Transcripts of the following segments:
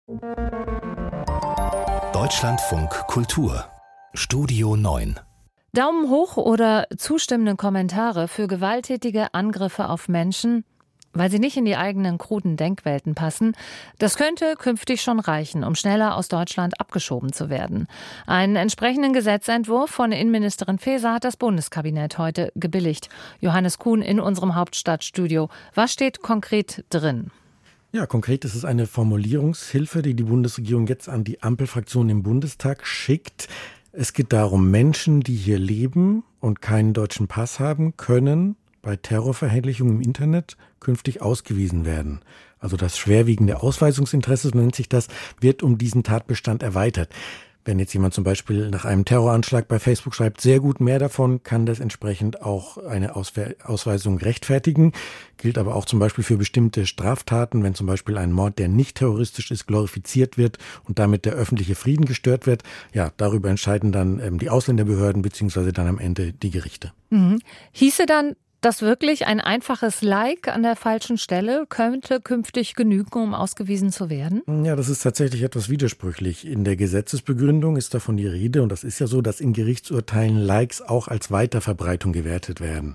Deutschlandfunk Kultur Studio 9. Daumen hoch oder zustimmende Kommentare für gewalttätige Angriffe auf Menschen, weil sie nicht in die eigenen kruden Denkwelten passen, das könnte künftig schon reichen, um schneller aus Deutschland abgeschoben zu werden. Einen entsprechenden Gesetzentwurf von Innenministerin Faeser hat das Bundeskabinett heute gebilligt. Johannes Kuhn in unserem Hauptstadtstudio. Was steht konkret drin? Ja, konkret ist es eine Formulierungshilfe, die die Bundesregierung jetzt an die Ampelfraktion im Bundestag schickt. Es geht darum, Menschen, die hier leben und keinen deutschen Pass haben, können bei Terrorverherrlichung im Internet künftig ausgewiesen werden. Also das schwerwiegende Ausweisungsinteresse, so nennt sich das, wird um diesen Tatbestand erweitert. Wenn jetzt jemand zum Beispiel nach einem Terroranschlag bei Facebook schreibt, sehr gut, mehr davon, kann das entsprechend auch eine Ausweisung rechtfertigen. Gilt aber auch zum Beispiel für bestimmte Straftaten, wenn zum Beispiel ein Mord, der nicht terroristisch ist, glorifiziert wird und damit der öffentliche Frieden gestört wird. Ja, darüber entscheiden dann die Ausländerbehörden beziehungsweise dann am Ende die Gerichte. Hieße dann, dass wirklich ein einfaches Like an der falschen Stelle könnte künftig genügen, um ausgewiesen zu werden? Ja, das ist tatsächlich etwas widersprüchlich. In der Gesetzesbegründung ist davon die Rede, und das ist ja so, dass in Gerichtsurteilen Likes auch als Weiterverbreitung gewertet werden.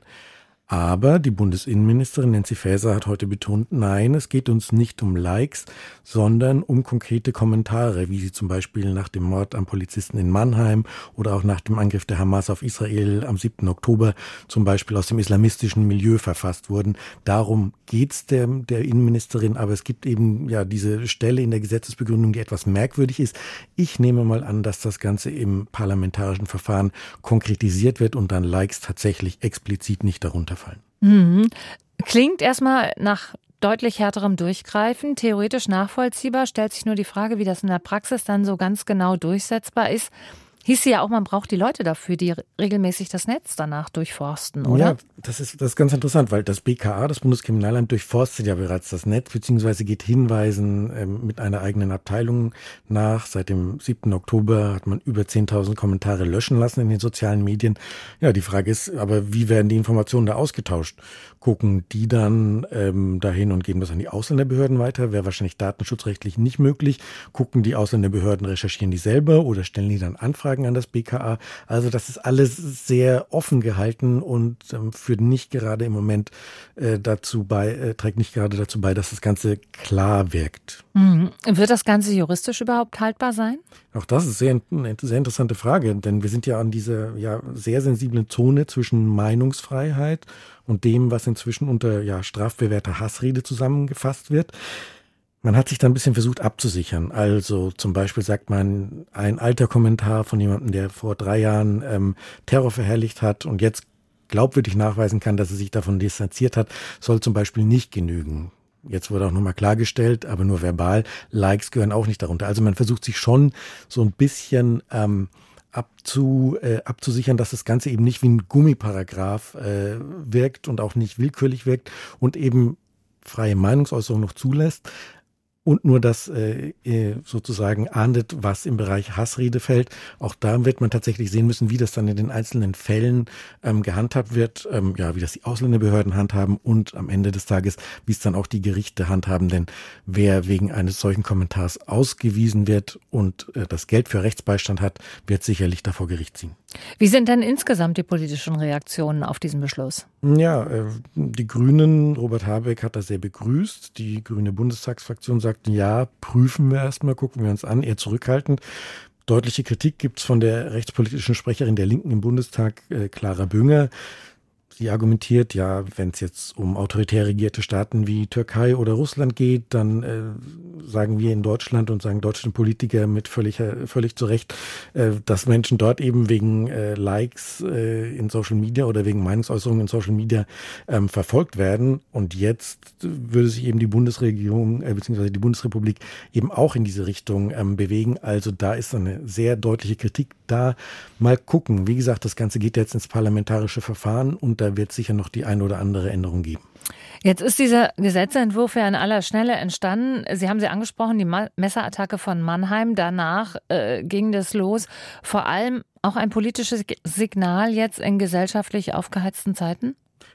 Aber die Bundesinnenministerin Nancy Faeser hat heute betont, nein, es geht uns nicht um Likes, sondern um konkrete Kommentare, wie sie zum Beispiel nach dem Mord am Polizisten in Mannheim oder auch nach dem Angriff der Hamas auf Israel am 7. Oktober zum Beispiel aus dem islamistischen Milieu verfasst wurden. Darum geht's der Innenministerin, aber es gibt eben ja diese Stelle in der Gesetzesbegründung, die etwas merkwürdig ist. Ich nehme mal an, dass das Ganze im parlamentarischen Verfahren konkretisiert wird und dann Likes tatsächlich explizit nicht darunter fallen. Klingt erstmal nach deutlich härterem Durchgreifen, theoretisch nachvollziehbar, stellt sich nur die Frage, wie das in der Praxis dann so ganz genau durchsetzbar ist. Hieß ja auch, man braucht die Leute dafür, die regelmäßig das Netz danach durchforsten, oder? Ja, das ist ganz interessant, weil das BKA, das Bundeskriminalamt, durchforstet ja bereits das Netz, beziehungsweise geht Hinweisen mit einer eigenen Abteilung nach. Seit dem 7. Oktober hat man über 10.000 Kommentare löschen lassen in den sozialen Medien. Ja, die Frage ist, aber wie werden die Informationen da ausgetauscht? Gucken die dann dahin und geben das an die Ausländerbehörden weiter? Wäre wahrscheinlich datenschutzrechtlich nicht möglich. Gucken die Ausländerbehörden, recherchieren die selber oder stellen die dann Anfragen an das BKA. Also das ist alles sehr offen gehalten und führt nicht gerade im Moment trägt nicht gerade dazu bei, dass das Ganze klar wirkt. Wird das Ganze juristisch überhaupt haltbar sein? Auch das ist eine sehr interessante Frage, denn wir sind ja an dieser sehr sensiblen Zone zwischen Meinungsfreiheit und dem, was inzwischen unter strafbewährter Hassrede zusammengefasst wird. Man hat sich da ein bisschen versucht abzusichern. Also zum Beispiel sagt man, ein alter Kommentar von jemandem, der vor 3 Jahren Terror verherrlicht hat und jetzt glaubwürdig nachweisen kann, dass er sich davon distanziert hat, soll zum Beispiel nicht genügen. Jetzt wurde auch nochmal klargestellt, aber nur verbal, Likes gehören auch nicht darunter. Also man versucht sich schon so ein bisschen abzusichern, dass das Ganze eben nicht wie ein Gummiparagraph wirkt und auch nicht willkürlich wirkt und eben freie Meinungsäußerung noch zulässt. Und nur das sozusagen ahndet, was im Bereich Hassrede fällt. Auch da wird man tatsächlich sehen müssen, wie das dann in den einzelnen Fällen gehandhabt wird, wie das die Ausländerbehörden handhaben und am Ende des Tages, wie es dann auch die Gerichte handhaben. Denn wer wegen eines solchen Kommentars ausgewiesen wird und das Geld für Rechtsbeistand hat, wird sicherlich da vor Gericht ziehen. Wie sind denn insgesamt die politischen Reaktionen auf diesen Beschluss? Ja, die Grünen, Robert Habeck hat das sehr begrüßt. Die grüne Bundestagsfraktion sagte, ja, prüfen wir erstmal, gucken wir uns an, eher zurückhaltend. Deutliche Kritik gibt es von der rechtspolitischen Sprecherin der Linken im Bundestag, Clara Bünger. Sie argumentiert, wenn es jetzt um autoritär regierte Staaten wie Türkei oder Russland geht, dann sagen wir in Deutschland und sagen deutsche Politiker mit völlig zu Recht, dass Menschen dort eben wegen Likes in Social Media oder wegen Meinungsäußerungen in Social Media verfolgt werden. Und jetzt würde sich eben die Bundesregierung bzw. die Bundesrepublik eben auch in diese Richtung bewegen. Also da ist eine sehr deutliche Kritik da. Mal gucken. Wie gesagt, das Ganze geht jetzt ins parlamentarische Verfahren und da wird sicher noch die eine oder andere Änderung geben. Jetzt ist dieser Gesetzentwurf ja in aller Schnelle entstanden. Sie haben sie angesprochen, die Messerattacke von Mannheim. Danach ging das los. Vor allem auch ein politisches Signal jetzt in gesellschaftlich aufgeheizten Zeiten?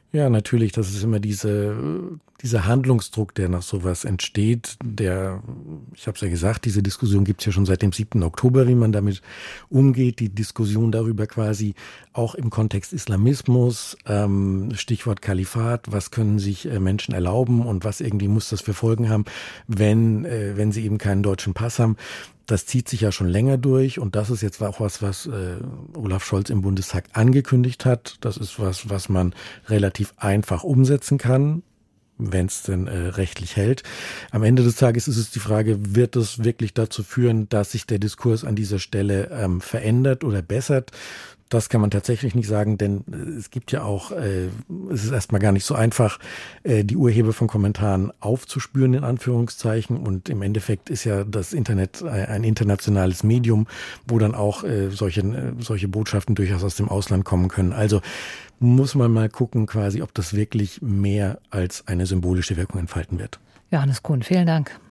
Ja, natürlich, das ist immer dieser Handlungsdruck, der nach sowas entsteht. Ich habe es ja gesagt, diese Diskussion gibt es ja schon seit dem 7. Oktober, wie man damit umgeht. Die Diskussion darüber quasi auch im Kontext Islamismus, Stichwort Kalifat, was können sich Menschen erlauben und was irgendwie muss das für Folgen haben, wenn sie eben keinen deutschen Pass haben. Das zieht sich ja schon länger durch und das ist jetzt auch was Olaf Scholz im Bundestag angekündigt hat. Das ist was man relativ einfach umsetzen kann, wenn es denn rechtlich hält. Am Ende des Tages ist es die Frage, wird es wirklich dazu führen, dass sich der Diskurs an dieser Stelle verändert oder bessert? Das kann man tatsächlich nicht sagen, denn es gibt ja auch, es ist erstmal gar nicht so einfach, die Urheber von Kommentaren aufzuspüren, in Anführungszeichen. Und im Endeffekt ist ja das Internet ein internationales Medium, wo dann auch solche Botschaften durchaus aus dem Ausland kommen können. Also muss man mal gucken, quasi, ob das wirklich mehr als eine symbolische Wirkung entfalten wird. Johannes Kuhn, vielen Dank.